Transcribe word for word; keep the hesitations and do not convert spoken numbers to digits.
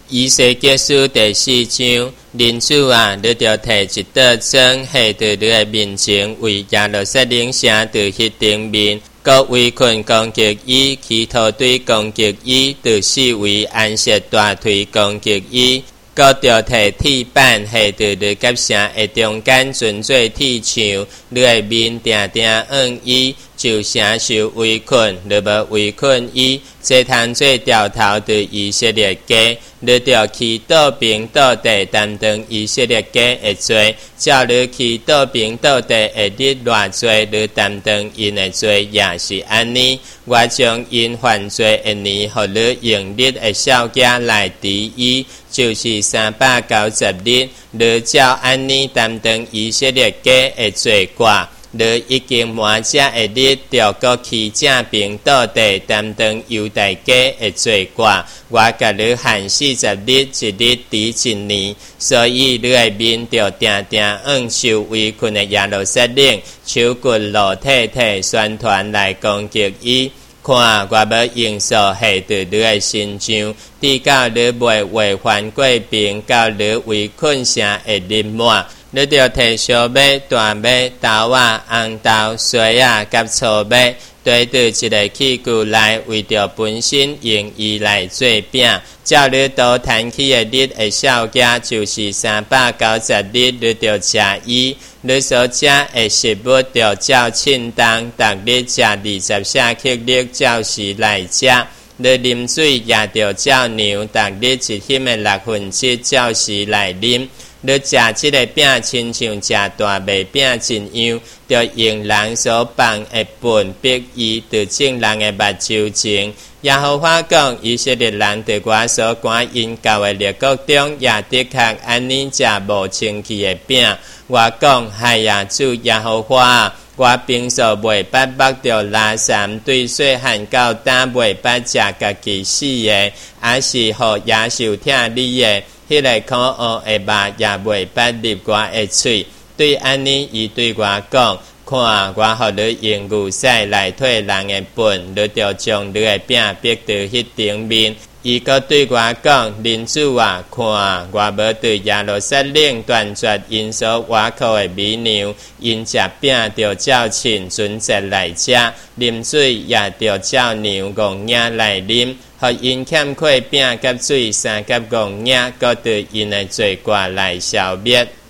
以西结书第四章，人主啊，你着摕一道砖下在你的面前，为耶路撒冷城在迄顶面，各围困攻击伊，企图对攻击伊，就四围安设大腿攻击伊。各着摕铁板下在你甲城的中间，存做铁墙，你的面定定按伊。就城受围困，你要围困伊，这通做掉头对以色列家，你着去倒平倒地担当以色列家的罪，照你去倒平倒地的日偌罪，你担当因的罪也是安尼。我将因犯罪的年，互你用日的小家来治伊，就是三百九十日，你照安尼担当以色列家的罪过。你已经满这的日，着搁去正平倒地担当犹大家的罪过。我甲你限四十日，一日抵一年，所以你的面着定定按受围困的耶路撒冷，手骨露体体，宣传来攻击伊。看，我要用手下在你的身上，直到你未违反过平，到你围困城的日满。你着摕小马、大马、豆仔、红豆、水啊，甲粗马，对对一个器具来，为着本身用伊来做饼。照你倒弹起的日的小家，就是三百九十日，你着食伊。你所食的食物着照称当，逐日食二十四克日，照时来食。你啉水也着照牛，逐日一斤的六分之照时来啉。你食即个饼，亲像食大麦饼一样，着用人所放的粪逼伊，着种人的目睭前。耶和华讲，以色列人在我所赶因教的列国中，也的确安尼食无清气的饼。我讲，哎呀，主耶和华，我平素袂捌目着拉三对细汉到大袂捌食家己死的，还是互野兽疼你的。迄个可恶的肉也袂捌入我的嘴，对安尼，伊对我讲：看，我互你用牛屎来替人的粪，你着将你的饼逼到迄顶面。伊阁对我讲：人主啊，看，我要对耶路撒冷断绝因所挖苦的美牛，因食饼着照称准则来食，啉水也着照牛戆领来啉。互因欠缺饼甲水三甲戆领，搁对因的罪过来消灭。